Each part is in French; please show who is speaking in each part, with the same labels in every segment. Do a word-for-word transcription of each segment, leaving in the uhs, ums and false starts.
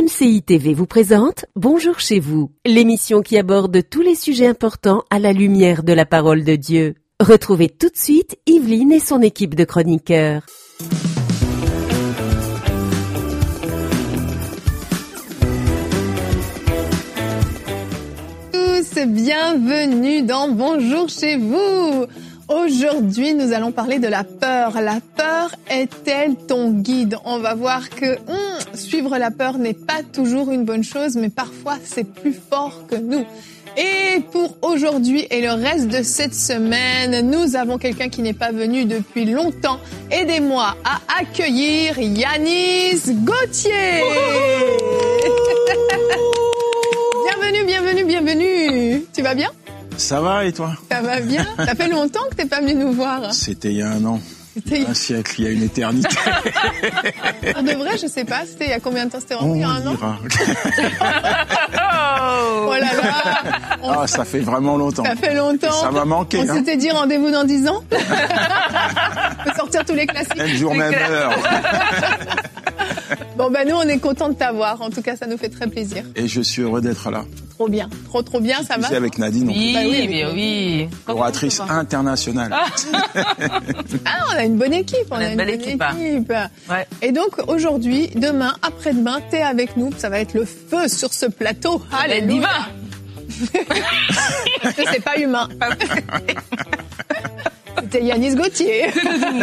Speaker 1: C I T V vous présente Bonjour chez vous, l'émission qui aborde tous les sujets importants à la lumière de la parole de Dieu. Retrouvez tout de suite Yveline et son équipe de chroniqueurs.
Speaker 2: Tous, bienvenue dans Bonjour chez vous. Aujourd'hui, nous allons parler de la peur. La peur est-elle ton guide? On va voir que hum, suivre la peur n'est pas toujours une bonne chose, mais parfois c'est plus fort que nous. Et pour aujourd'hui et le reste de cette semaine, nous avons quelqu'un qui n'est pas venu depuis longtemps. Aidez-moi à accueillir Yanis Gauthier. Bienvenue, bienvenue, bienvenue. Tu vas bien?
Speaker 3: Ça va et toi?
Speaker 2: Ça va bien. Ça fait longtemps que t'es pas venu nous voir.
Speaker 3: C'était il y a un an. C'était un siècle, il y a une éternité.
Speaker 2: Pour de vrai, je sais pas. C'était il y a combien de temps? C'était rentré il y a un an? Oh là là. On...
Speaker 3: Ah, ça fait vraiment longtemps.
Speaker 2: Ça fait longtemps.
Speaker 3: Ça m'a manqué.
Speaker 2: On
Speaker 3: hein.
Speaker 2: s'était dit rendez-vous dans dix ans. On peut sortir tous les classiques.
Speaker 3: Même jour, même heure.
Speaker 2: Bon, ben nous, on est contents de t'avoir. En tout cas, ça nous fait très plaisir.
Speaker 3: Et je suis heureux d'être là.
Speaker 2: Trop bien. Trop, trop bien, ça va.
Speaker 3: C'est avec Nadine.
Speaker 4: Oui,
Speaker 2: bah oui,
Speaker 4: mais oui.
Speaker 3: Oratrice internationale.
Speaker 2: Ah, on a une bonne équipe. On, on a, a une bonne équipe. équipe.
Speaker 4: Ouais.
Speaker 2: Et donc, aujourd'hui, demain, après-demain, t'es avec nous. Ça va être le feu sur ce plateau. Alléluia. C'est pas humain. C'était Yanis Gauthier.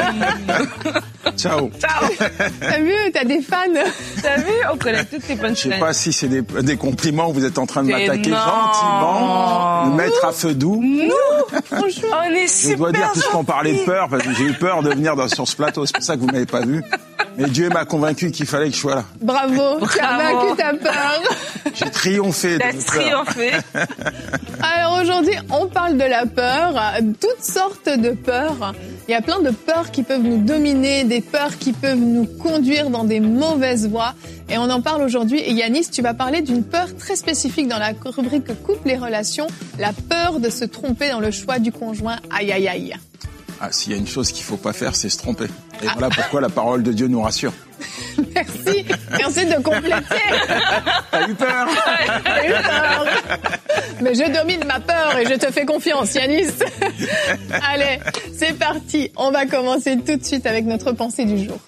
Speaker 3: Ciao.
Speaker 2: Ciao. T'as vu, t'as des fans.
Speaker 4: T'as vu, on connaît toutes tes punchlines.
Speaker 3: Je sais pas si c'est des, des compliments, vous êtes en train de
Speaker 4: C'est
Speaker 3: m'attaquer
Speaker 4: non.
Speaker 3: gentiment, me mettre à feu doux.
Speaker 2: Non, franchement.
Speaker 4: On est super
Speaker 3: Je dois dire, puisqu'on
Speaker 4: gentils.
Speaker 3: parlait de peur, parce que j'ai eu peur de venir dans, sur ce plateau, c'est pour ça que vous m'avez pas vu. Mais Dieu m'a convaincu qu'il fallait que je sois là.
Speaker 2: Bravo, tu as
Speaker 4: Bravo.
Speaker 2: vaincu ta peur.
Speaker 3: J'ai triomphé de
Speaker 4: T'as
Speaker 3: cette peur.
Speaker 4: triomphé.
Speaker 2: Alors aujourd'hui, on parle de la peur, toutes sortes de peurs. Il y a plein de peurs qui peuvent nous dominer, des peurs qui peuvent nous conduire dans des mauvaises voies. Et on en parle aujourd'hui. Et Yanis, tu vas parler d'une peur très spécifique dans la rubrique Couple et relations, la peur de se tromper dans le choix du conjoint. Aïe, aïe, aïe.
Speaker 3: Ah, s'il y a une chose qu'il faut pas faire, c'est se tromper. Et ah. voilà pourquoi la parole de Dieu nous rassure.
Speaker 2: Merci. Merci de compléter.
Speaker 3: T'as eu peur?
Speaker 2: J'ai eu peur. Mais je domine ma peur et je te fais confiance, Yanis. Allez, c'est parti. On va commencer tout de suite avec notre pensée du jour.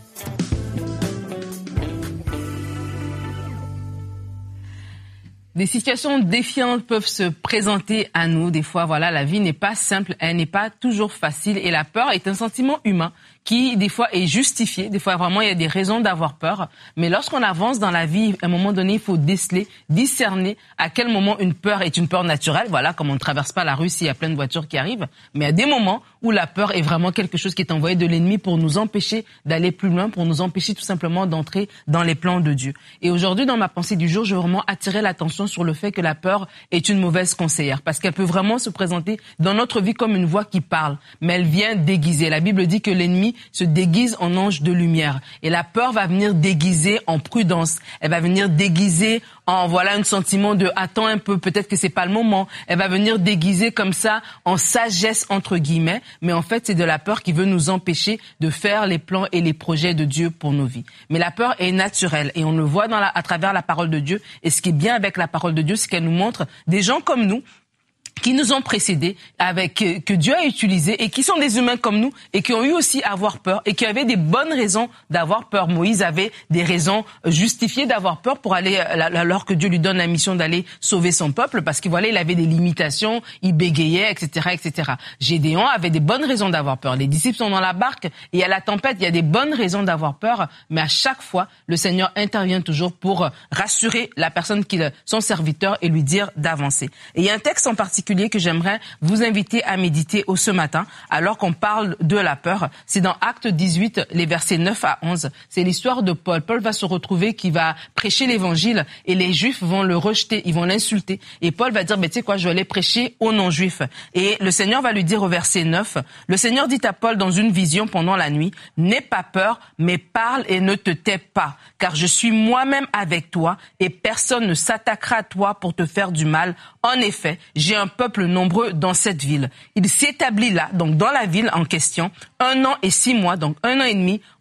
Speaker 4: Des situations défiantes peuvent se présenter à nous. Des fois, voilà, la vie n'est pas simple, elle n'est pas toujours facile. Et la peur est un sentiment humain qui, des fois, est justifié. Des fois, vraiment, il y a des raisons d'avoir peur. Mais lorsqu'on avance dans la vie, à un moment donné, il faut déceler, discerner à quel moment une peur est une peur naturelle. Voilà, comme on ne traverse pas la rue s'il y a plein de voitures qui arrivent. Mais il y a des moments où la peur est vraiment quelque chose qui est envoyé de l'ennemi pour nous empêcher d'aller plus loin, pour nous empêcher tout simplement d'entrer dans les plans de Dieu. Et aujourd'hui, dans ma pensée du jour, je veux vraiment attirer l'attention sur le fait que la peur est une mauvaise conseillère. Parce qu'elle peut vraiment se présenter dans notre vie comme une voix qui parle. Mais elle vient déguiser. La Bible dit que l'ennemi se déguise en ange de lumière. Et la peur va venir déguiser en prudence. Elle va venir déguiser en, voilà, un sentiment de « attends un peu, peut-être que c'est pas le moment ». Elle va venir déguiser comme ça en sagesse, entre guillemets. Mais en fait, c'est de la peur qui veut nous empêcher de faire les plans et les projets de Dieu pour nos vies. Mais la peur est naturelle et on le voit dans la, à travers la parole de Dieu. Et ce qui est bien avec la parole de Dieu, c'est qu'elle nous montre des gens comme nous qui nous ont précédés, avec que, que Dieu a utilisé et qui sont des humains comme nous et qui ont eu aussi à avoir peur et qui avaient des bonnes raisons d'avoir peur. Moïse avait des raisons justifiées d'avoir peur pour aller, alors que Dieu lui donne la mission d'aller sauver son peuple, parce qu'il voilà, il avait des limitations, il bégayait, et cetera, et cetera. Gédéon avait des bonnes raisons d'avoir peur. Les disciples sont dans la barque et à la tempête, il y a des bonnes raisons d'avoir peur, mais à chaque fois, le Seigneur intervient toujours pour rassurer la personne qui est son serviteur et lui dire d'avancer. Et il y a un texte en particulier que j'aimerais vous inviter à méditer au ce matin, alors qu'on parle de la peur. C'est dans Actes dix-huit, les versets neuf à onze. C'est l'histoire de Paul. Paul va se retrouver qui va prêcher l'évangile et les Juifs vont le rejeter, ils vont l'insulter. Et Paul va dire, ben, tu sais quoi, je vais aller prêcher aux non-Juifs. Et le Seigneur va lui dire au verset neuf, le Seigneur dit à Paul dans une vision pendant la nuit, n'aie pas peur, mais parle et ne te tais pas, car je suis moi-même avec toi et personne ne s'attaquera à toi pour te faire du mal. En effet, j'ai un peuple nombreux dans cette ville. Il s'établit là, donc dans la ville en question, un an et six mois, donc un an et demi,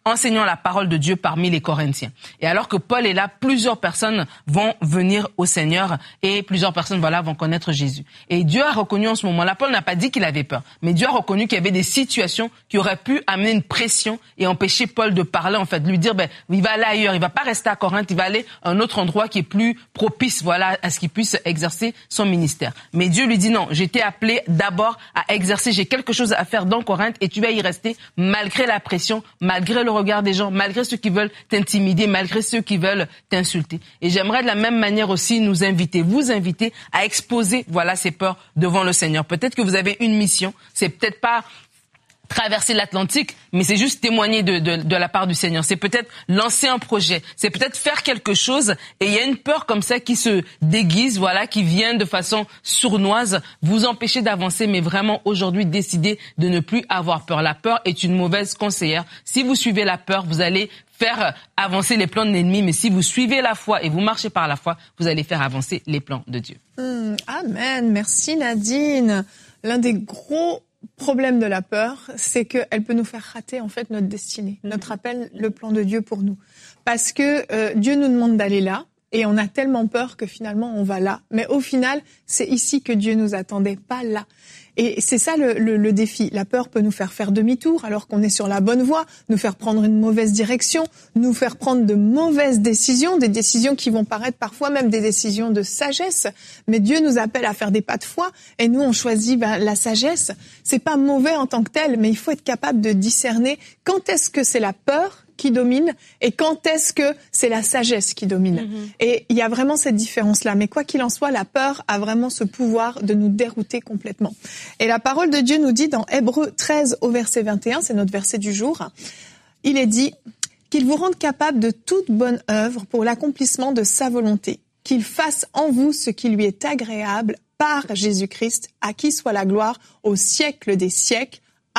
Speaker 4: enseignant la parole de Dieu parmi les Corinthiens. Et alors que Paul est là, plusieurs personnes vont venir au Seigneur et plusieurs personnes, voilà, vont connaître Jésus. Et Dieu a reconnu en ce moment-là, Paul n'a pas dit qu'il avait peur, mais Dieu a reconnu qu'il y avait des situations qui auraient pu amener une pression et empêcher Paul de parler, en fait, de lui dire, ben, il va aller ailleurs, il va pas rester à Corinthe, il va aller à un autre endroit qui est plus propice, voilà, à ce qu'il puisse exercer son ministère. Mais Dieu lui dit non, j'ai été appelé d'abord à exercer, j'ai quelque chose à faire dans Corinthe et tu vas y rester malgré la pression, malgré le regard des gens, malgré ceux qui veulent t'intimider, malgré ceux qui veulent t'insulter. Et j'aimerais de la même manière aussi nous inviter, vous inviter à exposer, voilà, ces peurs devant le Seigneur. Peut-être que vous avez une mission, c'est peut-être pas traverser l'Atlantique, mais c'est juste témoigner de, de, de la part du Seigneur. C'est peut-être lancer un projet, c'est peut-être faire quelque chose et il y a une peur comme ça qui se déguise, voilà, qui vient de façon sournoise, vous empêcher d'avancer, mais vraiment aujourd'hui décider de ne plus avoir peur. La peur est une mauvaise conseillère. Si vous suivez la peur, vous allez faire avancer les plans de l'ennemi, mais si vous suivez la foi et vous marchez par la foi, vous allez faire avancer les plans de Dieu.
Speaker 2: Mmh, amen. Merci Nadine. L'un des gros problème de la peur, c'est qu'elle peut nous faire rater en fait notre destinée, notre appel, le plan de Dieu pour nous. Parce que euh, Dieu nous demande d'aller là et on a tellement peur que finalement on va là. Mais au final, c'est ici que Dieu nous attendait, pas là. Et c'est ça le, le, le défi. La peur peut nous faire faire demi-tour alors qu'on est sur la bonne voie, nous faire prendre une mauvaise direction, nous faire prendre de mauvaises décisions, des décisions qui vont paraître parfois même des décisions de sagesse. Mais Dieu nous appelle à faire des pas de foi et nous on choisit ben, la sagesse. C'est pas mauvais en tant que tel, mais il faut être capable de discerner quand est-ce que c'est la peur qui domine et quand est-ce que c'est la sagesse qui domine. Mm-hmm. Et il y a vraiment cette différence-là. Mais quoi qu'il en soit, la peur a vraiment ce pouvoir de nous dérouter complètement. Et la parole de Dieu nous dit dans Hébreux treize au verset vingt et un, c'est notre verset du jour, il est dit qu'il vous rende capable de toute bonne œuvre pour l'accomplissement de sa volonté, qu'il fasse en vous ce qui lui est agréable par Jésus-Christ, à qui soit la gloire au siècle des siècles.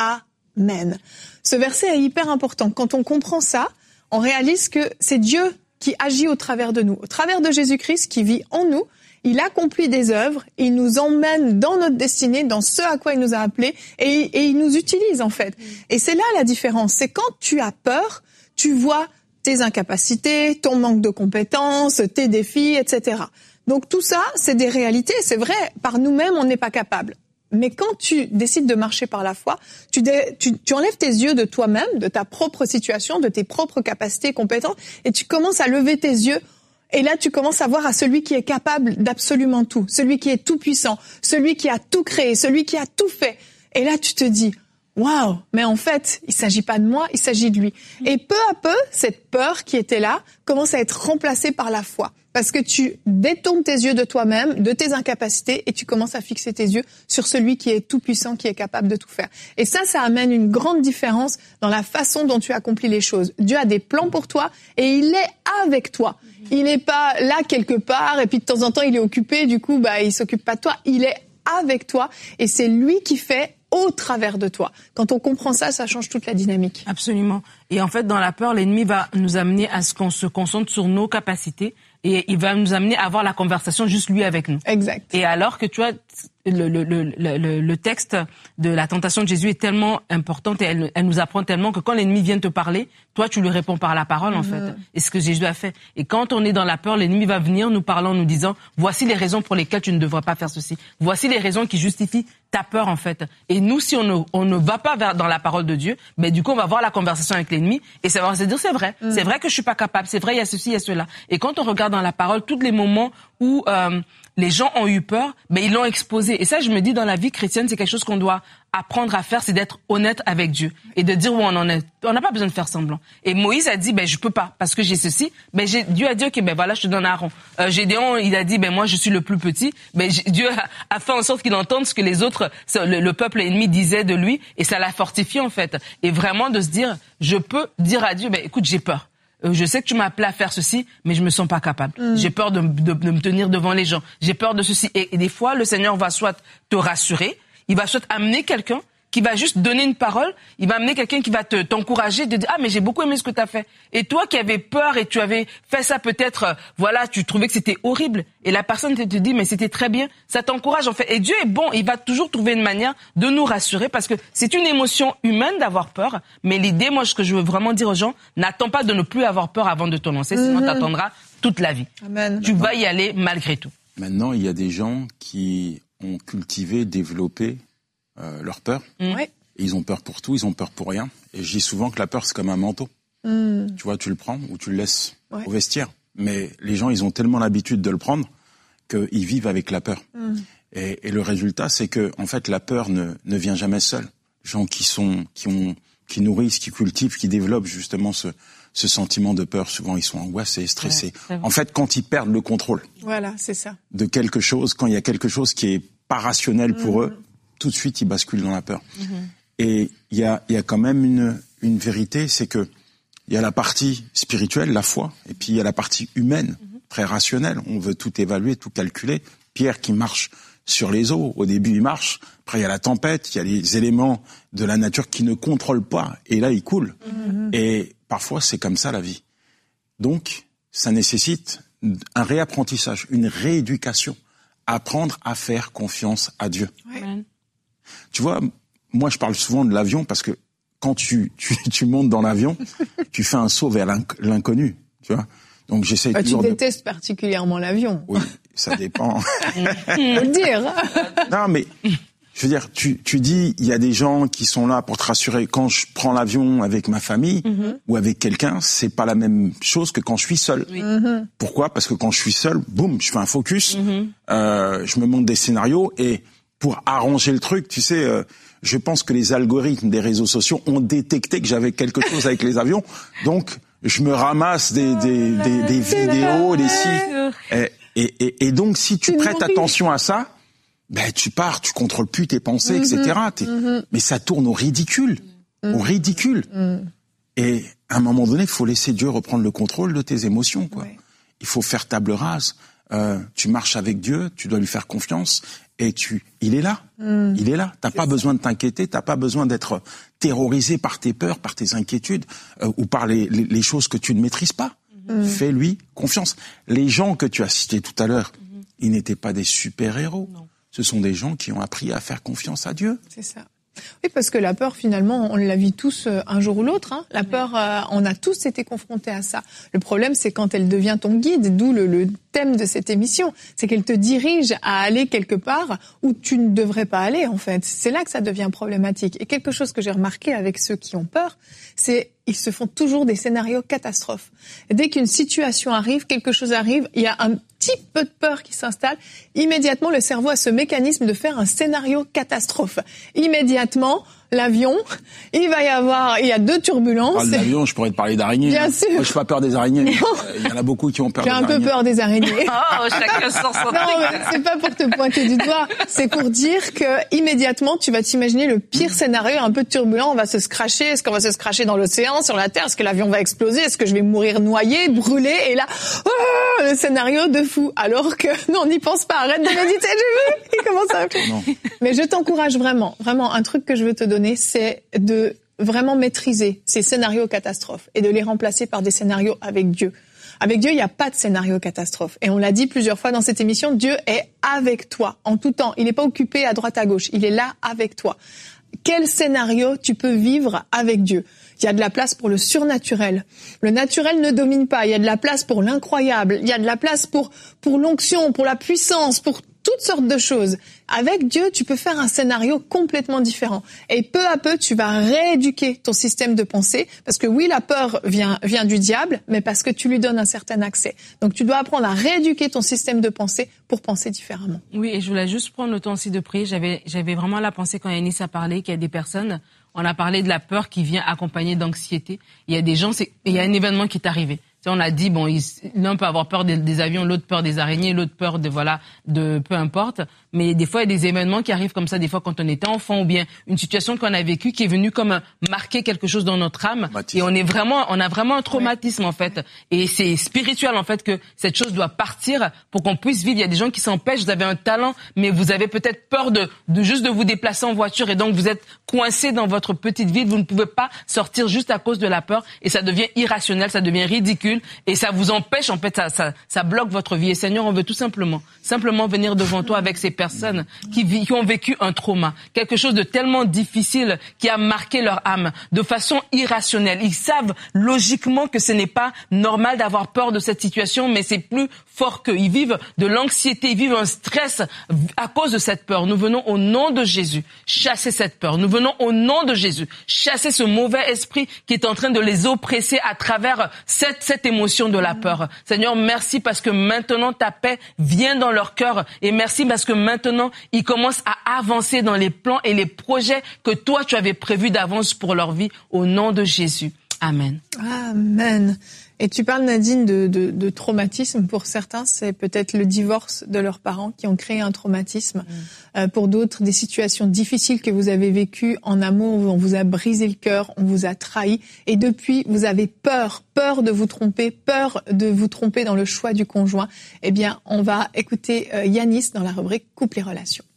Speaker 2: Amen. Ce verset est hyper important. Quand on comprend ça, on réalise que c'est Dieu qui agit au travers de nous, au travers de Jésus-Christ qui vit en nous. Il accomplit des œuvres, il nous emmène dans notre destinée, dans ce à quoi il nous a appelés, et, et il nous utilise en fait. Et c'est là la différence. C'est quand tu as peur, tu vois tes incapacités, ton manque de compétences, tes défis, et cetera. Donc tout ça, c'est des réalités. C'est vrai, par nous-mêmes, on n'est pas capable. Mais quand tu décides de marcher par la foi, tu, dé, tu, tu enlèves tes yeux de toi-même, de ta propre situation, de tes propres capacités et compétences, et tu commences à lever tes yeux. Et là, tu commences à voir à celui qui est capable d'absolument tout, celui qui est tout puissant, celui qui a tout créé, celui qui a tout fait. Et là, tu te dis, waouh, mais en fait, il s'agit pas de moi, il s'agit de lui. Et peu à peu, cette peur qui était là commence à être remplacée par la foi. Parce que tu détournes tes yeux de toi-même, de tes incapacités, et tu commences à fixer tes yeux sur celui qui est tout puissant, qui est capable de tout faire. Et ça, ça amène une grande différence dans la façon dont tu accomplis les choses. Dieu a des plans pour toi, et il est avec toi. Il n'est pas là quelque part, et puis de temps en temps, il est occupé, du coup, bah, il s'occupe pas de toi. Il est avec toi, et c'est lui qui fait au travers de toi. Quand on comprend ça, ça change toute la dynamique.
Speaker 4: Absolument. Et en fait, dans la peur, l'ennemi va nous amener à ce qu'on se concentre sur nos capacités et il va nous amener à avoir la conversation juste lui avec nous.
Speaker 2: Exact.
Speaker 4: Et alors que tu vois, le, le, le, le, le texte de la tentation de Jésus est tellement importante et elle, elle nous apprend tellement que quand l'ennemi vient te parler, toi tu lui réponds par la parole en mmh. fait. Et ce que Jésus a fait. Et quand on est dans la peur, l'ennemi va venir nous parler en nous disant voici les raisons pour lesquelles tu ne devrais pas faire ceci. Voici les raisons qui justifient ta peur en fait. Et nous, si on ne, on ne va pas vers, dans la parole de Dieu, ben du coup on va avoir la conversation avec l'ennemi et ça va se dire c'est vrai, mmh. c'est vrai que je suis pas capable, c'est vrai il y a ceci, il y a cela. Et quand on regarde dans la parole, tous les moments où euh, les gens ont eu peur, mais ils l'ont exposé. Et ça, je me dis, dans la vie chrétienne, c'est quelque chose qu'on doit apprendre à faire, c'est d'être honnête avec Dieu et de dire où on en est. On n'a pas besoin de faire semblant. Et Moïse a dit, ben je peux pas parce que j'ai ceci. Ben j'ai, Dieu a dit, ok, ben voilà, je te donne Aaron. Euh, Gédéon, il a dit, ben moi je suis le plus petit. Ben Dieu a, a fait en sorte qu'il entende ce que les autres, le, le peuple ennemi disait de lui, et ça l'a fortifié en fait. Et vraiment de se dire, je peux dire à Dieu, ben écoute, j'ai peur. Je sais que tu m'as appelé à faire ceci, mais je me sens pas capable. Mm. J'ai peur de, de, de me tenir devant les gens. J'ai peur de ceci. Et, et des fois, le Seigneur va soit te rassurer, il va soit amener quelqu'un qui va juste donner une parole, il va amener quelqu'un qui va te, t'encourager, te dire, ah, mais j'ai beaucoup aimé ce que tu as fait. Et toi qui avais peur et tu avais fait ça peut-être, euh, voilà, tu trouvais que c'était horrible. Et la personne te, te dit, mais c'était très bien. Ça t'encourage, en fait. Et Dieu est bon. Il va toujours trouver une manière de nous rassurer parce que c'est une émotion humaine d'avoir peur. Mais l'idée, moi, ce que je veux vraiment dire aux gens, n'attends pas de ne plus avoir peur avant de te lancer, sinon mm-hmm. t'attendras toute la vie.
Speaker 2: Amen.
Speaker 4: Tu vas y aller malgré tout.
Speaker 3: Maintenant, il y a des gens qui ont cultivé, développé euh, leur peur.
Speaker 2: Mmh.
Speaker 3: Et ils ont peur pour tout, ils ont peur pour rien. Et je dis souvent que la peur, c'est comme un manteau. Mmh. Tu vois, tu le prends ou tu le laisses ouais. au vestiaire. Mais les gens, ils ont tellement l'habitude de le prendre qu'ils vivent avec la peur. Mmh. Et, et le résultat, c'est que, en fait, la peur ne, ne vient jamais seule. Les gens qui sont, qui ont, qui nourrissent, qui cultivent, qui développent justement ce, ce sentiment de peur, souvent ils sont angoissés, stressés. Ouais, en fait, quand ils perdent le contrôle.
Speaker 2: Voilà, c'est ça.
Speaker 3: De quelque chose, quand il y a quelque chose qui est pas rationnel pour mmh. eux, tout de suite ils basculent dans la peur. Mmh. Et il y a, il y a quand même une, une vérité, c'est que il y a la partie spirituelle, la foi, et puis il y a la partie humaine, mmh. très rationnelle. On veut tout évaluer, tout calculer. Pierre qui marche sur les eaux, au début il marche, après il y a la tempête, il y a les éléments de la nature qui ne contrôlent pas, et là il coule. Mmh. Et parfois, c'est comme ça la vie. Donc, ça nécessite un réapprentissage, une rééducation. Apprendre à faire confiance à Dieu. Ouais. Tu vois, moi, je parle souvent de l'avion parce que quand tu, tu, tu montes dans l'avion, tu fais un saut vers l'inconnu, tu vois. Donc, j'essaie
Speaker 2: bah,
Speaker 3: toujours
Speaker 2: tu
Speaker 3: de...
Speaker 2: détestes particulièrement l'avion.
Speaker 3: Oui, ça dépend.
Speaker 2: Faut le dire.
Speaker 3: Non, mais... Je veux dire, tu, tu dis, il y a des gens qui sont là pour te rassurer. Quand je prends l'avion avec ma famille mm-hmm. ou avec quelqu'un, c'est pas la même chose que quand je suis seul. Oui. Mm-hmm. Pourquoi ? Parce que quand je suis seul, boum, je fais un focus, mm-hmm. euh, je me montre des scénarios et pour arranger le truc, tu sais, euh, je pense que les algorithmes des réseaux sociaux ont détecté que j'avais quelque chose avec les avions, donc je me ramasse des, des, des, des vidéos, des sites. Et, et, et, et donc, si tu prêtes attention à ça, ben tu pars, tu contrôles plus tes pensées, mm-hmm. et cetera. Mm-hmm. Mais ça tourne au ridicule, mm-hmm. au ridicule. Mm-hmm. Et à un moment donné, il faut laisser Dieu reprendre le contrôle de tes émotions, quoi. Ouais. Il faut faire table rase. Euh, tu marches avec Dieu, tu dois lui faire confiance, et tu, il est là, mm. il est là. T'as pas ça. besoin de t'inquiéter, t'as pas besoin d'être terrorisé par tes peurs, par tes inquiétudes, euh, ou par les, les, les choses que tu ne maîtrises pas. Mm. Fais-lui confiance. Les gens que tu as cités tout à l'heure, mm. ils n'étaient pas des super-héros. Non. Ce sont des gens qui ont appris à faire confiance à Dieu.
Speaker 2: C'est ça. Oui, parce que la peur, finalement, on la vit tous un jour ou l'autre. Hein. La peur, euh, on a tous été confrontés à ça. Le problème, c'est quand elle devient ton guide, d'où le, le thème de cette émission. C'est qu'elle te dirige à aller quelque part où tu ne devrais pas aller, en fait. C'est là que ça devient problématique. Et quelque chose que j'ai remarqué avec ceux qui ont peur, c'est ils se font toujours des scénarios catastrophes. Et dès qu'une situation arrive, quelque chose arrive, il y a un petit peu de peur qui s'installe. Immédiatement, le cerveau a ce mécanisme de faire un scénario catastrophe. Immédiatement, l'avion, il va y avoir, il y a deux turbulences.
Speaker 3: Ah, l'avion, je pourrais te parler d'araignées.
Speaker 2: Bien sûr.
Speaker 3: Moi, je n'ai pas peur des araignées. Il y en a beaucoup qui ont peur
Speaker 2: J'ai
Speaker 3: des
Speaker 2: araignées. J'ai un peu peur des araignées.
Speaker 4: Oh, chacun sort son truc.
Speaker 2: Non, mais c'est pas pour te pointer du doigt. C'est pour dire que, immédiatement, tu vas t'imaginer le pire scénario, un peu turbulent. On va se scratcher. Est-ce qu'on va se scratcher dans l'océan, sur la terre? Est-ce que l'avion va exploser? Est-ce que je vais mourir noyé, brûlé? Et là, oh, le scénario de fou. Alors que, non, n'y pense pas. Arrête de méditer. J'ai vu. Il commence à... Non. Mais je t'encourage vraiment, vraiment, un truc que je veux te donner, c'est de vraiment maîtriser ces scénarios catastrophes et de les remplacer par des scénarios avec Dieu. Avec Dieu, il n'y a pas de scénario catastrophe. Et on l'a dit plusieurs fois dans cette émission, Dieu est avec toi en tout temps. Il n'est pas occupé à droite à gauche. Il est là avec toi. Quel scénario tu peux vivre avec Dieu? Il y a de la place pour le surnaturel. Le naturel ne domine pas. Il y a de la place pour l'incroyable. Il y a de la place pour, pour l'onction, pour la puissance, pour toutes sortes de choses. Avec Dieu, tu peux faire un scénario complètement différent. Et peu à peu, tu vas rééduquer ton système de pensée. Parce que oui, la peur vient, vient du diable, mais parce que tu lui donnes un certain accès. Donc, tu dois apprendre à rééduquer ton système de pensée pour penser différemment.
Speaker 4: Oui, et je voulais juste prendre le temps aussi de prier. J'avais, j'avais vraiment la pensée quand Yanis a parlé qu'il y a des personnes, on a parlé de la peur qui vient accompagnée d'anxiété. Il y a des gens, c'est, il y a un événement qui est arrivé. sais, on a dit, bon, il, l'un peut avoir peur des, des avions, l'autre peur des araignées, l'autre peur de, voilà, de peu importe. Mais des fois, il y a des événements qui arrivent comme ça, des fois quand on était enfant, ou bien une situation qu'on a vécue qui est venue comme marquer quelque chose dans notre âme. Et on est vraiment, on a vraiment un traumatisme, ouais. en fait. Et c'est spirituel, en fait, que cette chose doit partir pour qu'on puisse vivre. Il y a des gens qui s'empêchent, vous avez un talent, mais vous avez peut-être peur de, de juste de vous déplacer en voiture, et donc vous êtes coincé dans votre petite ville, vous ne pouvez pas sortir juste à cause de la peur, et ça devient irrationnel, ça devient ridicule, et ça vous empêche, en fait, ça, ça, ça bloque votre vie. Et Seigneur, on veut tout simplement, simplement venir devant toi avec ces personnes qui, qui ont vécu un trauma, quelque chose de tellement difficile qui a marqué leur âme de façon irrationnelle. Ils savent logiquement que ce n'est pas normal d'avoir peur de cette situation, mais c'est plus fort qu'eux. Ils vivent de l'anxiété, ils vivent un stress à cause de cette peur. Nous venons au nom de Jésus chasser cette peur. Nous venons au nom de Jésus chasser ce mauvais esprit qui est en train de les oppresser à travers cette, cette émotion de la peur. Seigneur, merci parce que maintenant ta paix vient dans leur cœur, et merci parce que maintenant ils commencent à avancer dans les plans et les projets que toi tu avais prévus d'avance pour leur vie, au nom de Jésus. Amen.
Speaker 2: Amen. Et tu parles, Nadine, de, de, de traumatisme. Pour certains, c'est peut-être le divorce de leurs parents qui ont créé un traumatisme. Mmh. Euh, pour d'autres, des situations difficiles que vous avez vécues en amour, où on vous a brisé le cœur, on vous a trahi. Et depuis, vous avez peur, peur de vous tromper, peur de vous tromper dans le choix du conjoint. Eh bien, on va écouter euh, Yanis dans la rubrique Couple et relations.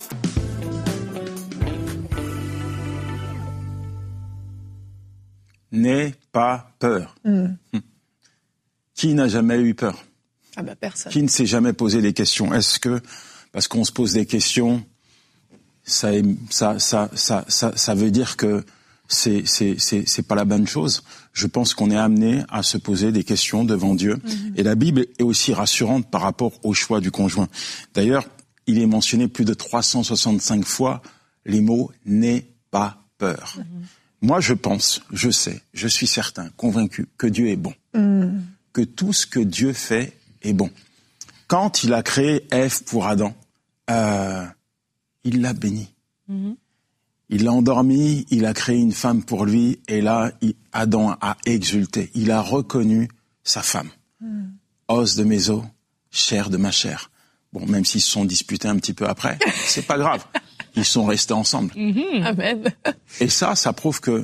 Speaker 3: N'aie pas peur. Mmh. Qui n'a jamais eu peur?
Speaker 2: Ah bah personne.
Speaker 3: Qui ne s'est jamais posé des questions? Est-ce que, parce qu'on se pose des questions, ça, ça, ça, ça, ça, ça veut dire que c'est, c'est, c'est, c'est pas la bonne chose? Je pense qu'on est amené à se poser des questions devant Dieu. Mmh. Et la Bible est aussi rassurante par rapport au choix du conjoint. D'ailleurs, il est mentionné plus de trois cent soixante-cinq fois les mots « n'aie pas peur mmh. ». Moi, je pense, je sais, je suis certain, convaincu que Dieu est bon. Mmh. Que tout ce que Dieu fait est bon. Quand il a créé Ève pour Adam, euh, il l'a béni. Mmh. Il l'a endormi, il a créé une femme pour lui, et là, il, Adam a exulté. Il a reconnu sa femme. Mmh. Os de mes os, chair de ma chair. Bon, même s'ils se sont disputés un petit peu après, c'est pas grave. Ils sont restés ensemble.
Speaker 2: Mmh. Amen.
Speaker 3: Et ça, ça prouve que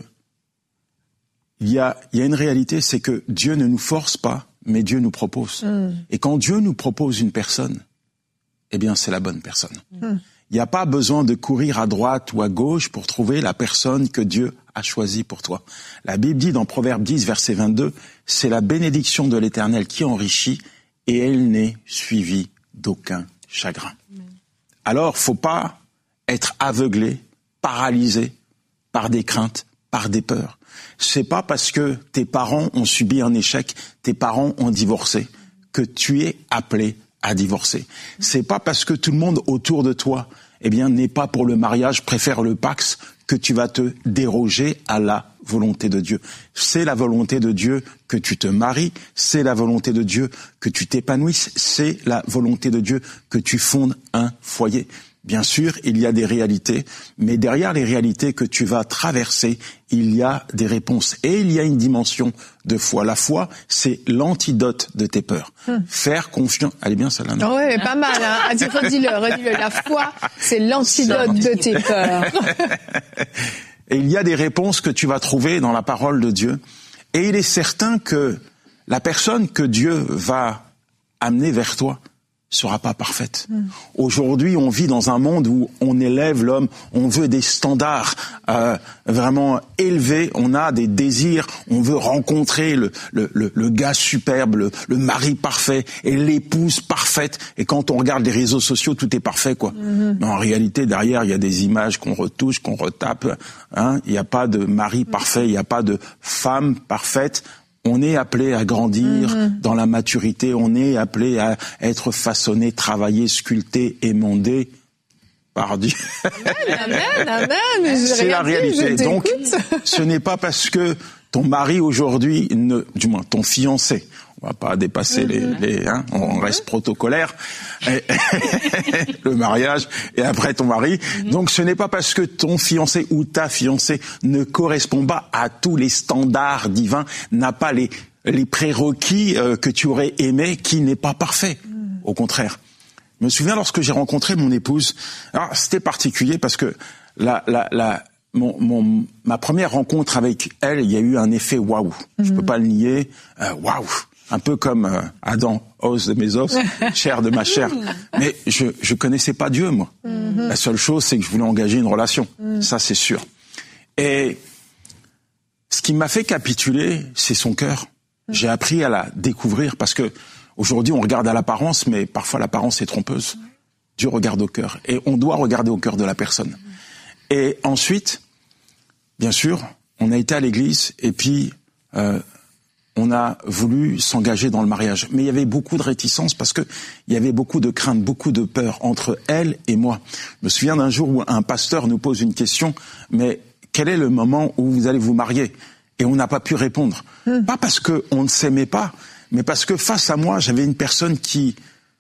Speaker 3: il y a, il y a une réalité, c'est que Dieu ne nous force pas, mais Dieu nous propose. Mmh. Et quand Dieu nous propose une personne, eh bien, c'est la bonne personne. Mmh. Il n'y a pas besoin de courir à droite ou à gauche pour trouver la personne que Dieu a choisie pour toi. La Bible dit dans Proverbe dix, verset vingt-deux, c'est la bénédiction de l'Éternel qui enrichit, et elle n'est suivie d'aucun chagrin. Mmh. Alors, faut pas être aveuglé, paralysé par des craintes, par des peurs. C'est pas parce que tes parents ont subi un échec, tes parents ont divorcé, que tu es appelé à divorcer. C'est pas parce que tout le monde autour de toi, eh bien, n'est pas pour le mariage, préfère le Pacs, que tu vas te déroger à la volonté de Dieu. C'est la volonté de Dieu que tu te maries, c'est la volonté de Dieu que tu t'épanouisses, c'est la volonté de Dieu que tu fondes un foyer. Bien sûr, il y a des réalités, mais derrière les réalités que tu vas traverser, il y a des réponses. Et il y a une dimension de foi. La foi, c'est l'antidote de tes peurs. Hum. Faire confiance... Elle est bien celle-là, non?
Speaker 2: Oh ouais, pas mal, hein. Vas-y, redis-le, redis-le. La foi, c'est l'antidote de tes peurs.
Speaker 3: Et il y a des réponses que tu vas trouver dans la parole de Dieu. Et il est certain que la personne que Dieu va amener vers toi sera pas parfaite. Mmh. Aujourd'hui, on vit dans un monde où on élève l'homme, on veut des standards euh, vraiment élevés, on a des désirs, on veut rencontrer le, le, le, le gars superbe, le, le mari parfait et l'épouse parfaite. Et quand on regarde les réseaux sociaux, tout est parfait, quoi. Mmh. Mais en réalité, derrière, il y a des images qu'on retouche, qu'on retape. Hein. Il n'y a pas de mari mmh. parfait, il n'y a pas de femme parfaite. On est appelé à grandir mmh. dans la maturité, on est appelé à être façonné, travaillé, sculpté, émondé par Dieu.
Speaker 2: Amen, amen, amen.
Speaker 3: C'est la réalité. Donc, ce n'est pas parce que ton mari aujourd'hui, ne, du moins ton fiancé, on va pas dépasser mmh. les, les hein, on reste protocolaire, et, le mariage et après ton mari. Mmh. Donc ce n'est pas parce que ton fiancé ou ta fiancée ne correspond pas à tous les standards divins, n'a pas les les prérequis euh, que tu aurais aimé, qui n'est pas parfait. Mmh. Au contraire. Je me souviens lorsque j'ai rencontré mon épouse, alors c'était particulier parce que la, la, la, mon, mon, ma première rencontre avec elle, il y a eu un effet waouh. Mmh. Je peux pas le nier. Euh, waouh. Un peu comme euh, Adam, os de mes os, chair de ma chair. Mais je je connaissais pas Dieu, moi. Mm-hmm. La seule chose, c'est que je voulais engager une relation. Mm. Ça, c'est sûr. Et ce qui m'a fait capituler, c'est son cœur. Mm. J'ai appris à la découvrir parce que aujourd'hui, on regarde à l'apparence, mais parfois l'apparence est trompeuse. Mm. Dieu regarde au cœur. Et on doit regarder au cœur de la personne. Mm. Et ensuite, bien sûr, on a été à l'église et puis... Euh, on a voulu s'engager dans le mariage. Mais il y avait beaucoup de réticence parce que il y avait beaucoup de crainte, beaucoup de peur entre elle et moi. Je me souviens d'un jour où un pasteur nous pose une question, mais quel est le moment où vous allez vous marier? Et on n'a pas pu répondre. Mmh. Pas parce qu'on ne s'aimait pas, mais parce que face à moi, j'avais une personne qui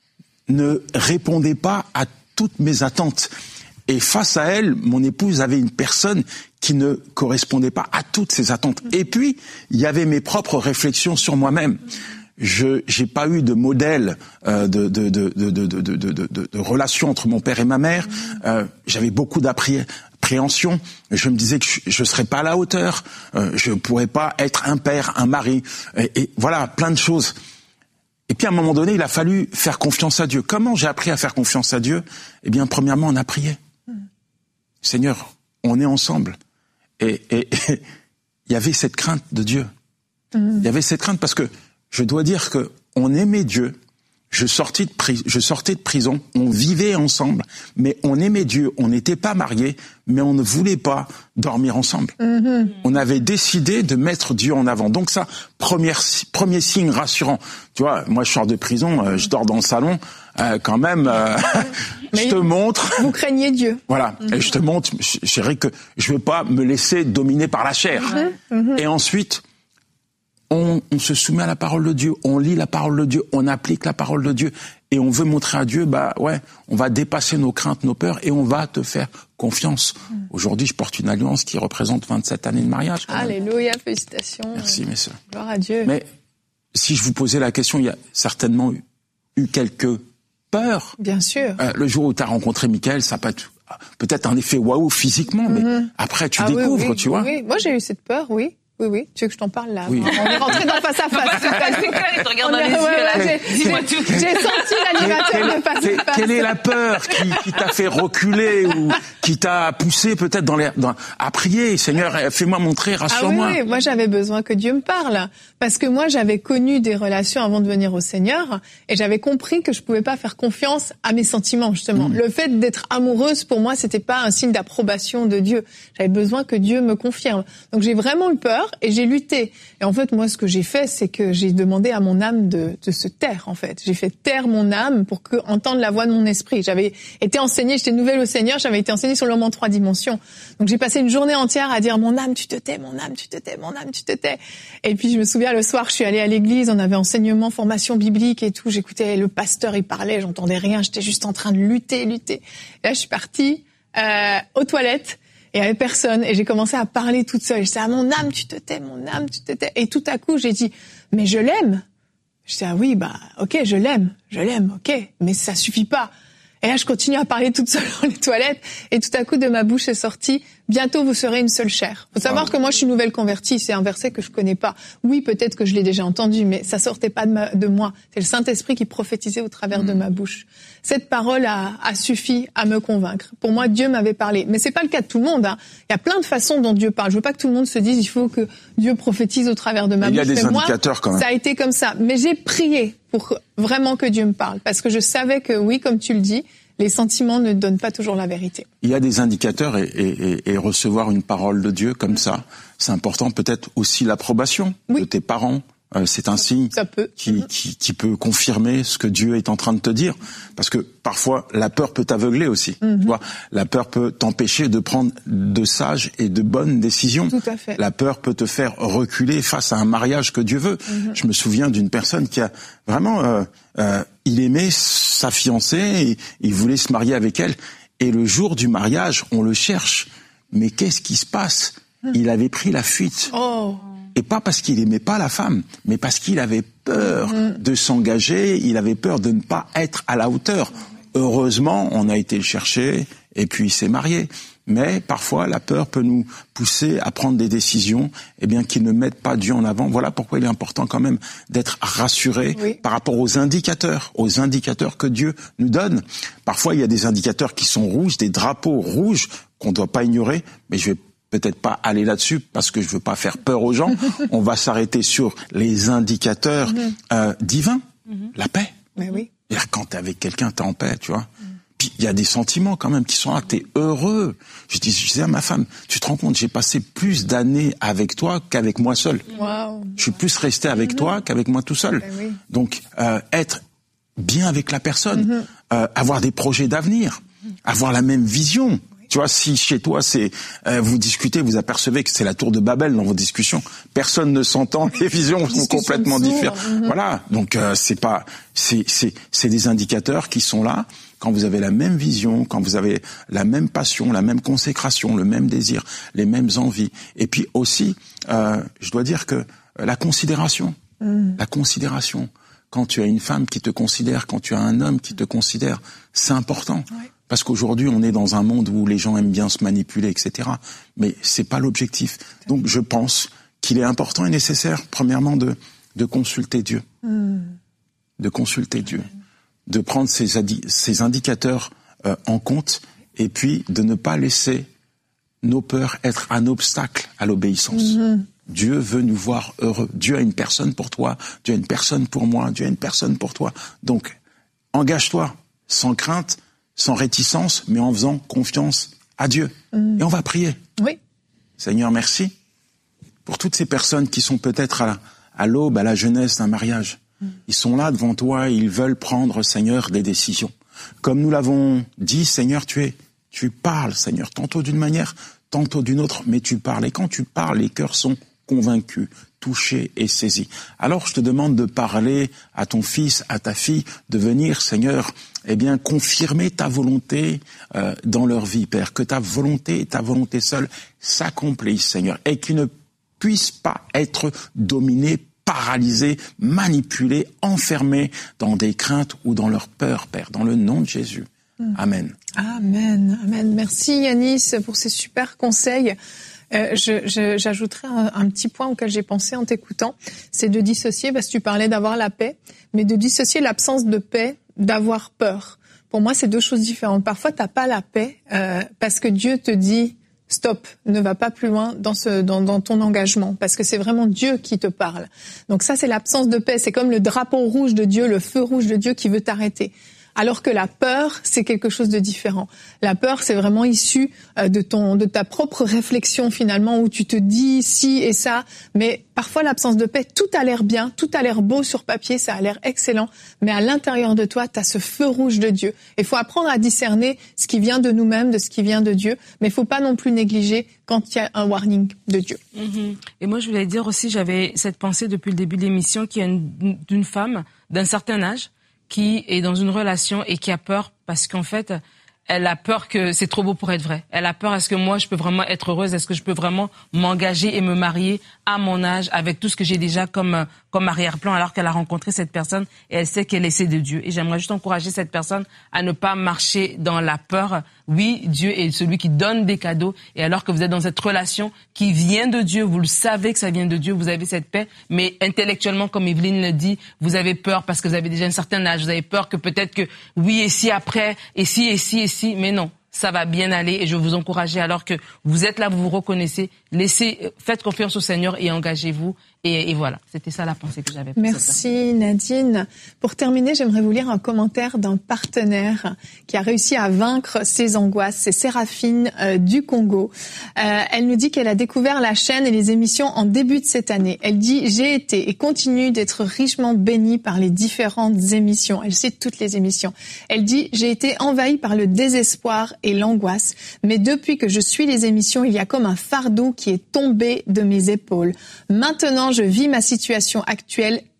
Speaker 3: ne répondait pas à toutes mes attentes. Et face à elle, mon épouse avait une personne qui ne correspondait pas à toutes ses attentes. Et puis, il y avait mes propres réflexions sur moi-même. Je j'ai pas eu de modèle euh, de, de, de, de, de, de, de, de, de relation entre mon père et ma mère. Euh, j'avais beaucoup d'appréhension. Je me disais que je, je serais pas à la hauteur. Euh, je pourrais pas être un père, un mari. Et, et voilà, plein de choses. Et puis à un moment donné, il a fallu faire confiance à Dieu. Comment j'ai appris à faire confiance à Dieu? Eh bien, premièrement, on a prié. Seigneur, on est ensemble. Et, et, et il y avait cette crainte de Dieu. Mmh. Il y avait cette crainte parce que je dois dire que on aimait Dieu. Je sortais de pri- je sortais de prison. On vivait ensemble, mais on aimait Dieu. On n'était pas mariés, mais on ne voulait pas dormir ensemble. Mmh. On avait décidé de mettre Dieu en avant. Donc ça, première, premier signe rassurant. Tu vois, moi je sors de prison, euh, je dors dans le salon. Euh, quand même, euh, je te montre.
Speaker 2: Vous craignez Dieu.
Speaker 3: Voilà. Mm-hmm. Et je te montre, je dirais que je veux pas me laisser dominer par la chair. Mm-hmm. Et ensuite, on, on se soumet à la parole de Dieu, on lit la parole de Dieu, on applique la parole de Dieu, et on veut montrer à Dieu, bah ouais, on va dépasser nos craintes, nos peurs, et on va te faire confiance. Mm. Aujourd'hui, je porte une alliance qui représente vingt-sept années de mariage.
Speaker 2: Alléluia, félicitations.
Speaker 3: Merci, messieurs.
Speaker 2: Gloire à Dieu.
Speaker 3: Mais si je vous posais la question, il y a certainement eu, eu quelques peur.
Speaker 2: Bien sûr.
Speaker 3: Euh, le jour où tu as rencontré Michael, ça n'a pas tout, peut-être un effet waouh physiquement, mais mm-hmm. après tu ah, découvres,
Speaker 2: oui, oui,
Speaker 3: tu vois.
Speaker 2: Oui, moi j'ai eu cette peur, oui. Oui, oui. Tu veux que je t'en parle là?
Speaker 3: Oui.
Speaker 2: On est rentré dans face à face.
Speaker 4: C'est clair, il te regarde dans les yeux là.
Speaker 2: Dis-moi tout. J'ai senti l'animateur de face à face.
Speaker 3: Quelle est la peur qui, qui t'a fait reculer ou qui t'a poussé peut-être dans les, dans, à prier? Seigneur, fais-moi montrer, rassure-moi.
Speaker 2: Ah oui, oui, moi j'avais besoin que Dieu me parle. Parce que moi j'avais connu des relations avant de venir au Seigneur et j'avais compris que je pouvais pas faire confiance à mes sentiments, justement. Mmh. Le fait d'être amoureuse, pour moi, c'était pas un signe d'approbation de Dieu. J'avais besoin que Dieu me confirme. Donc j'ai vraiment eu peur. Et j'ai lutté. Et en fait, moi, ce que j'ai fait, c'est que j'ai demandé à mon âme de, de se taire, en fait. J'ai fait taire mon âme pour que, entendre la voix de mon esprit. J'avais été enseignée, j'étais nouvelle au Seigneur, j'avais été enseignée sur le roman trois dimensions. Donc j'ai passé une journée entière à dire, mon âme, tu te tais, mon âme, tu te tais, mon âme, tu te tais. Et puis je me souviens, le soir, je suis allée à l'église, on avait enseignement, formation biblique et tout. J'écoutais le pasteur, il parlait, j'entendais rien, j'étais juste en train de lutter, lutter. Et là, je suis partie euh, aux toilettes. Et il y avait personne, et j'ai commencé à parler toute seule. Je disais, ah, mon âme, tu te tais, mon âme, tu te tais. Et tout à coup, j'ai dit, mais je l'aime. Je disais, ah oui, bah, ok, je l'aime, je l'aime, ok, mais ça suffit pas. Et là, je continue à parler toute seule dans les toilettes, et tout à coup, de ma bouche est sorti, bientôt vous serez une seule chair. Faut savoir que moi, je suis nouvelle convertie, c'est un verset que je connais pas. Oui, peut-être que je l'ai déjà entendu, mais ça sortait pas de, ma, de moi. C'est le Saint-Esprit qui prophétisait au travers mmh. de ma bouche. Cette parole a, a suffi à me convaincre. Pour moi, Dieu m'avait parlé. Mais c'est pas le cas de tout le monde, hein. Il y a plein de façons dont Dieu parle. Je veux pas que tout le monde se dise, il faut que Dieu prophétise au travers de ma bouche.
Speaker 3: Il y a des
Speaker 2: mais
Speaker 3: indicateurs
Speaker 2: moi,
Speaker 3: quand même.
Speaker 2: Ça a été comme ça. Mais j'ai prié pour vraiment que Dieu me parle. Parce que je savais que oui, comme tu le dis, les sentiments ne donnent pas toujours la vérité. Il
Speaker 3: y a des indicateurs et, et, et recevoir une parole de Dieu comme ça, c'est important. Peut-être aussi l'approbation oui. de tes parents. Euh, c'est un signe
Speaker 2: ça peut.
Speaker 3: Qui,
Speaker 2: mm-hmm.
Speaker 3: qui, qui peut confirmer ce que Dieu est en train de te dire. Parce que parfois, la peur peut t'aveugler aussi. Mm-hmm. Tu vois, la peur peut t'empêcher de prendre de sages et de bonnes décisions.
Speaker 2: Tout à fait.
Speaker 3: La peur peut te faire reculer face à un mariage que Dieu veut. Mm-hmm. Je me souviens d'une personne qui a vraiment... Euh, euh, il aimait sa fiancée et il voulait se marier avec elle. Et le jour du mariage, on le cherche. Mais qu'est-ce qui se passe ? Il avait pris la fuite.
Speaker 2: Oh.
Speaker 3: Et pas parce qu'il aimait pas la femme, mais parce qu'il avait peur mmh. de s'engager, il avait peur de ne pas être à la hauteur. Heureusement, on a été le chercher et puis il s'est marié. Mais parfois, la peur peut nous pousser à prendre des décisions, eh bien, qui ne mettent pas Dieu en avant. Voilà pourquoi il est important quand même d'être rassuré oui. par rapport aux indicateurs, aux indicateurs que Dieu nous donne. Parfois, il y a des indicateurs qui sont rouges, des drapeaux rouges qu'on ne doit pas ignorer, mais je vais peut-être pas aller là-dessus parce que je veux pas faire peur aux gens. On va s'arrêter sur les indicateurs mm-hmm. euh, divins, mm-hmm. la paix.
Speaker 2: Mais oui.
Speaker 3: Quand t'es avec quelqu'un, t'es en paix, tu vois. Mm. Puis il y a des sentiments quand même qui sont là, t'es heureux. Je, dis, je disais à ma femme, tu te rends compte, j'ai passé plus d'années avec toi qu'avec moi seul.
Speaker 2: Wow.
Speaker 3: Je suis plus resté avec mm-hmm. toi qu'avec moi tout seul.
Speaker 2: Ben oui.
Speaker 3: Donc euh, être bien avec la personne, mm-hmm. euh, avoir des projets d'avenir, mm-hmm. avoir la même vision. Tu vois, si chez toi, c'est euh, vous discutez, vous apercevez que c'est la tour de Babel dans vos discussions. Personne ne s'entend, les visions sont complètement différentes. Mm-hmm. Voilà, donc euh, c'est pas, c'est c'est c'est des indicateurs qui sont là quand vous avez la même vision, quand vous avez la même passion, la même consécration, le même désir, les mêmes envies. Et puis aussi, euh, je dois dire que la considération, mm. la considération. Quand tu as une femme qui te considère, quand tu as un homme qui te considère, c'est important. Ouais. Parce qu'aujourd'hui, on est dans un monde où les gens aiment bien se manipuler, et cetera. Mais c'est pas l'objectif. Donc, je pense qu'il est important et nécessaire, premièrement, de de consulter Dieu, mm. de consulter Dieu, de prendre ces, adi- ces indicateurs euh, en compte, et puis de ne pas laisser nos peurs être un obstacle à l'obéissance. Mm-hmm. Dieu veut nous voir heureux. Dieu a une personne pour toi, Dieu a une personne pour moi, Dieu a une personne pour toi. Donc, engage-toi, sans crainte, sans réticence, mais en faisant confiance à Dieu. Mmh. Et on va prier.
Speaker 2: Oui.
Speaker 3: Seigneur, merci pour toutes ces personnes qui sont peut-être à, à l'aube, à la jeunesse d'un mariage. Mmh. Ils sont là devant toi et ils veulent prendre, Seigneur, des décisions. Comme nous l'avons dit, Seigneur, tu es, tu parles, Seigneur, tantôt d'une manière, tantôt d'une autre, mais tu parles. Et quand tu parles, les cœurs sont convaincus, touchés et saisis. Alors, je te demande de parler à ton fils, à ta fille, de venir, Seigneur, eh bien, confirmer ta volonté euh, dans leur vie, Père. Que ta volonté et ta volonté seule s'accomplissent, Seigneur, et qu'ils ne puissent pas être dominés, paralysés, manipulés, enfermés dans des craintes ou dans leur peur, Père, dans le nom de Jésus. Amen.
Speaker 2: Amen. Amen. Merci Yanis pour ces super conseils. Euh, je, je, j'ajouterais un, un petit point auquel j'ai pensé en t'écoutant, c'est de dissocier, parce que tu parlais d'avoir la paix, mais de dissocier l'absence de paix d'avoir peur. Pour moi, c'est deux choses différentes. Parfois, t'as pas la paix euh, parce que Dieu te dit stop, ne va pas plus loin dans ce dans, dans ton engagement, parce que c'est vraiment Dieu qui te parle. Donc ça, c'est l'absence de paix. C'est comme le drapeau rouge de Dieu, le feu rouge de Dieu qui veut t'arrêter. Alors que la peur, c'est quelque chose de différent. La peur, c'est vraiment issu de ton, de ta propre réflexion finalement, où tu te dis ci et ça. Mais parfois, l'absence de paix, tout a l'air bien, tout a l'air beau sur papier, ça a l'air excellent. Mais à l'intérieur de toi, tu as ce feu rouge de Dieu. Il faut apprendre à discerner ce qui vient de nous-mêmes, de ce qui vient de Dieu. Mais il faut pas non plus négliger quand il y a un warning de Dieu.
Speaker 4: Mm-hmm. Et moi, je voulais dire aussi, j'avais cette pensée depuis le début de l'émission, qu'il y a une, d'une femme d'un certain âge qui est dans une relation et qui a peur parce qu'en fait, elle a peur que c'est trop beau pour être vrai. Elle a peur, est-ce que moi, je peux vraiment être heureuse? Est-ce que je peux vraiment m'engager et me marier à mon âge avec tout ce que j'ai déjà comme comme arrière-plan, alors qu'elle a rencontré cette personne et elle sait qu'elle essaie de Dieu. Et j'aimerais juste encourager cette personne à ne pas marcher dans la peur. Oui, Dieu est celui qui donne des cadeaux. Et alors que vous êtes dans cette relation qui vient de Dieu, vous le savez que ça vient de Dieu, vous avez cette paix. Mais intellectuellement, comme Evelyne le dit, vous avez peur parce que vous avez déjà un certain âge. Vous avez peur que peut-être que oui, et si après, et si, et si, et si, mais non. Ça va bien aller et je veux vous encourager alors que vous êtes là, vous vous reconnaissez, laissez, faites confiance au Seigneur et engagez-vous. Et, et voilà, c'était ça la pensée que j'avais. Pour
Speaker 2: Merci Nadine. Pour terminer, j'aimerais vous lire un commentaire d'un partenaire qui a réussi à vaincre ses angoisses. C'est Séraphine euh, du Congo. Euh, elle nous dit qu'elle a découvert la chaîne et les émissions en début de cette année. Elle dit « J'ai été et continue d'être richement bénie par les différentes émissions ». Elle cite toutes les émissions. Elle dit « J'ai été envahie par le désespoir et l'angoisse, mais depuis que je suis les émissions, il y a comme un fardeau qui est tombé de mes épaules. Maintenant, je vis ma situation actuelle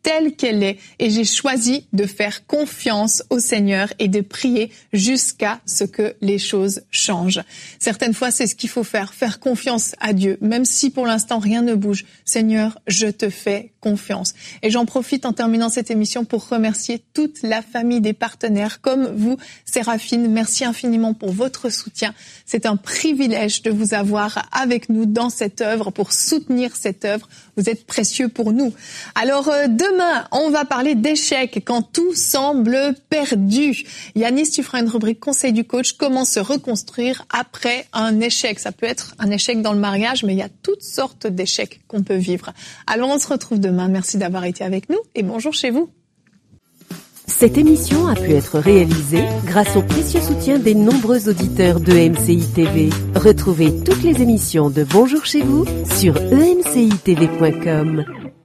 Speaker 2: telle qu'elle est et j'ai choisi de faire confiance au Seigneur et de prier jusqu'à ce que les choses changent. Certaines fois, c'est ce qu'il faut faire, faire confiance à Dieu, même si pour l'instant rien ne bouge. Seigneur, je te fais confiance. Et j'en profite en terminant cette émission pour remercier toute la famille des partenaires comme vous, Séraphine. Merci infiniment pour votre soutien. C'est un privilège de vous avoir avec nous dans cette œuvre pour soutenir cette œuvre. Vous êtes précieux pour nous. Alors euh, demain, on va parler d'échecs quand tout semble perdu. Yanis, tu feras une rubrique conseil du coach, comment se reconstruire après un échec. Ça peut être un échec dans le mariage, mais il y a toutes sortes d'échecs qu'on peut vivre. Alors on se retrouve demain. Merci d'avoir été avec nous et bonjour chez vous.
Speaker 1: Cette émission a pu être réalisée grâce au précieux soutien des nombreux auditeurs de E M C I T V. Retrouvez toutes les émissions de Bonjour chez vous sur e m c i t v point com.